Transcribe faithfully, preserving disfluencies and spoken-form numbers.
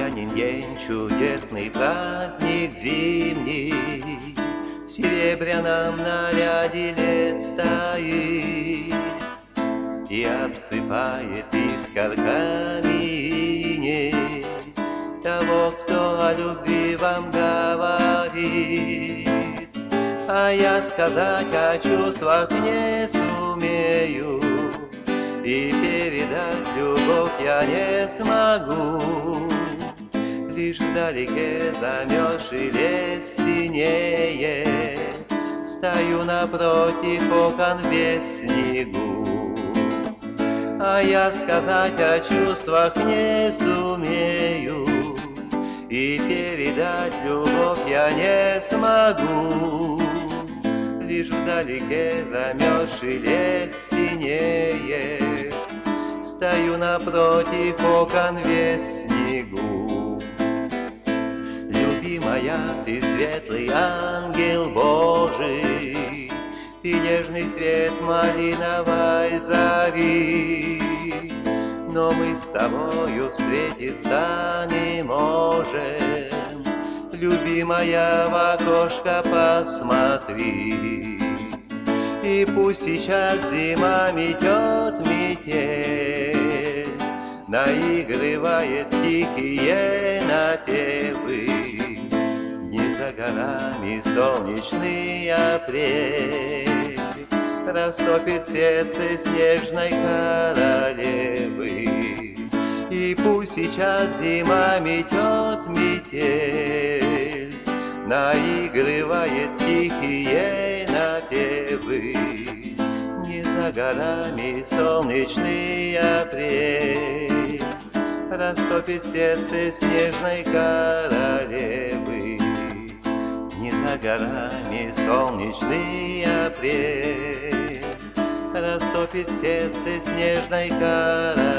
Янин день, чудесный праздник зимний, в серебряном наряде лес стоит и обсыпает искорками иней того, кто о любви вам говорит. А я сказать о чувствах не сумею, и передать любовь я не смогу. Лишь вдалеке замерзший лес синее, стою напротив окон весь снегу. А я сказать о чувствах не сумею, и передать любовь я не смогу. Лишь вдалеке замерзший лес синее, стою напротив окон весь снегу. Любимая, ты светлый ангел Божий, ты нежный свет малиновой зари, но мы с тобою встретиться не можем. Любимая, в окошко посмотри, и пусть сейчас зима метет метель, наигрывает тихие напевы. Не за горами солнечный апрель растопит сердце снежной королевы. И пусть сейчас зима метет метель, наигрывает тихие напевы. Не за горами солнечный апрель растопит сердце снежной королевы. Не за горами солнечный апрель растопит сердце снежной королевы.